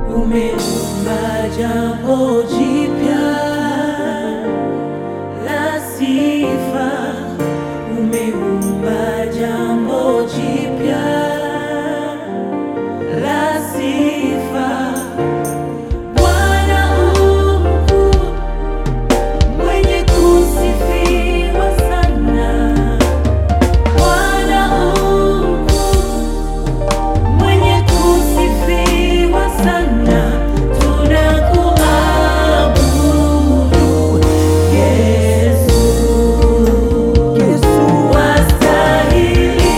Umeumba jambo jipya la sifa, umeumba jambo jipya la sifa. Bwana mkuu, mwenye kusifiwa sana. Bwana mkuu, mwenye kusifiwa sana. Tunakuabudu Yesu, wastahili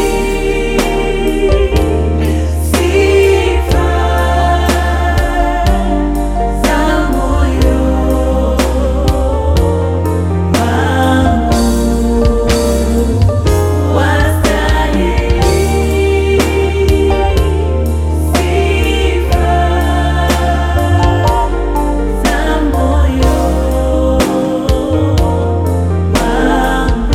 sifa za moyo wangu, wastahili sifa za moyo wangu.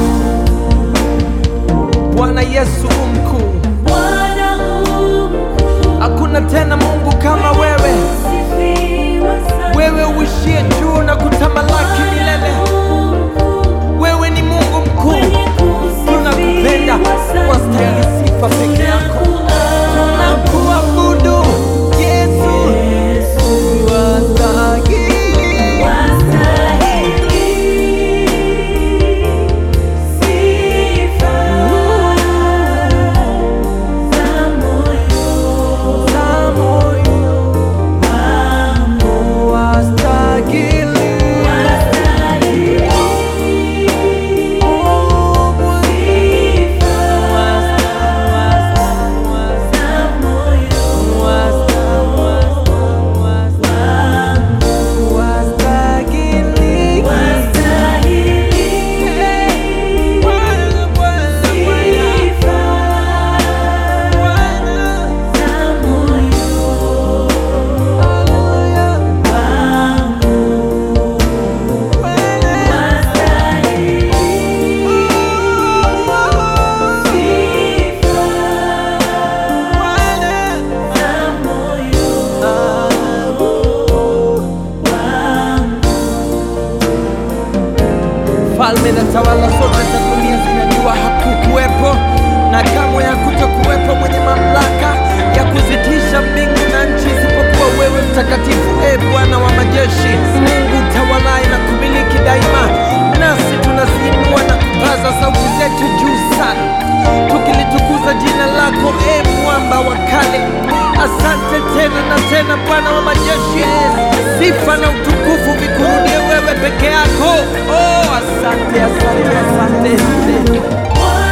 Bwana Yesu mkuu, Bwana mkuu, hakuna tena Mungu kama wewe, sifiwa sana. wewe uishie juu na kutamalaki milele. Wewe ni Mungu mkuu, tunakupenda, wastahili sifa peke yako. Tunakuabudu Yesu, wastahili za moyo wangu, wastahili falme na tawala zote za dunia zinajua hakukuwepo na kamwe hakutakuwepo mwenye mamlaka ya kuzitisha mbingu na nchi isipokuwa wewe mtakatifu, Bwana wa majeshi, Mungu tawalaye na kumiliki daima. Nasi tunaziinua na kupaza sauti zetu juu sana, tukilitukuza jina lako, mwamba wa kale. Asante tena na tena, Bwana wa majeshi, sifa na utukufu vikurudie wewe peke yako. Asante, asante, asante.